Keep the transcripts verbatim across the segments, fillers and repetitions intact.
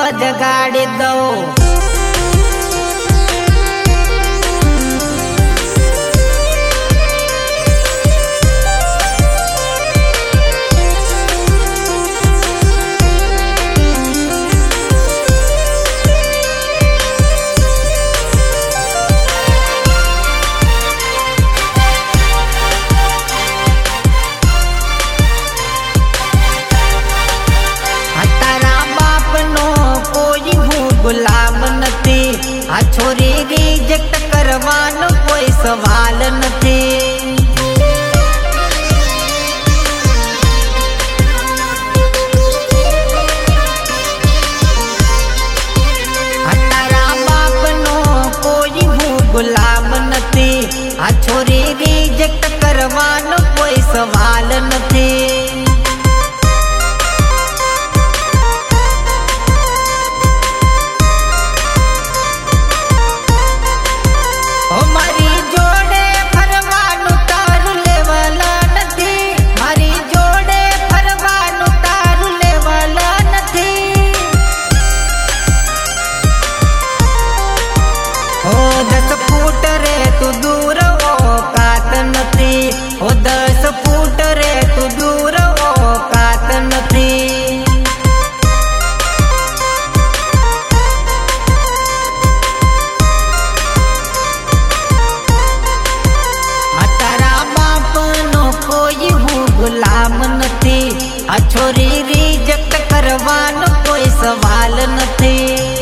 જગાડી દઉં। ગુલામ નથી આ છોરી રિજેક્ટ કરવાનો કોઈ સવાલ નથી। તારા બાપનો કોઈ હું ગુલામ નથી આ છોરી રિજેક્ટ કરવાનો કોઈ સવાલ નથી। दस फूट रे तू दूर औकात नथी ओ दस फूट रे तू दूर औकात नथी। तारा बाप नो कोई हूँ गुलाम नथी आ छोरी रिजेक्ट करवानो कोई सवाल नथी।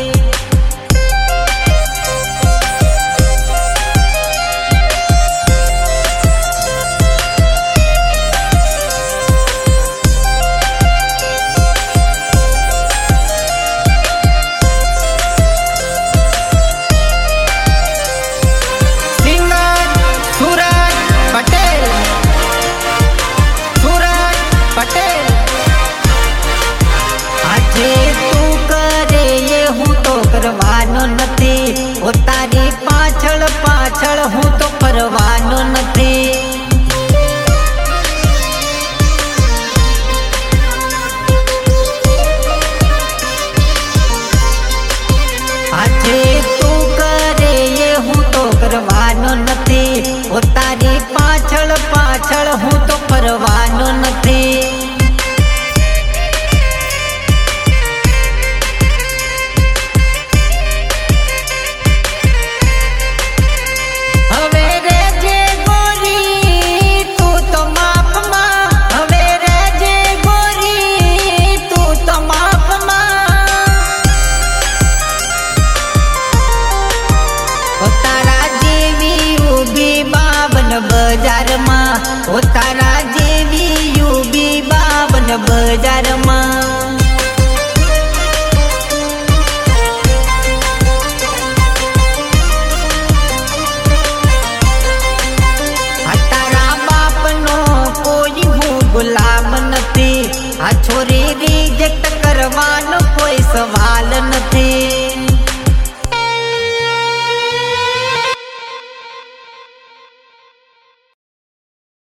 करवानो नथी ओ तारी पाछळ पाछळ हूँ तो फरवानो नथी। आजे तू करे ये हूँ तो करवानो नथी ओ तारी पाछळ पाछळ हूँ तो फरवानो नथी। बजार में ओ तारा जेवी यूबी बावन बजार